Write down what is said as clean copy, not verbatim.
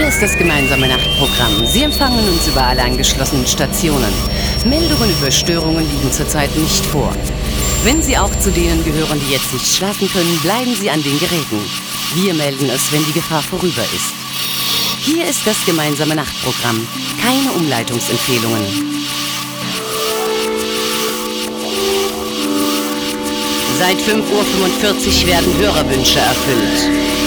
ist das gemeinsame Nachtprogramm. Sie empfangen uns über alle angeschlossenen Stationen. Meldungen über Störungen liegen zurzeit nicht vor. Wenn Sie auch zu denen gehören, die jetzt nicht schlafen können, bleiben Sie an den Geräten. Wir melden es, wenn die Gefahr vorüber ist. Hier ist das gemeinsame Nachtprogramm. Keine Umleitungsempfehlungen. Seit 5:45 Uhr werden Hörerwünsche erfüllt.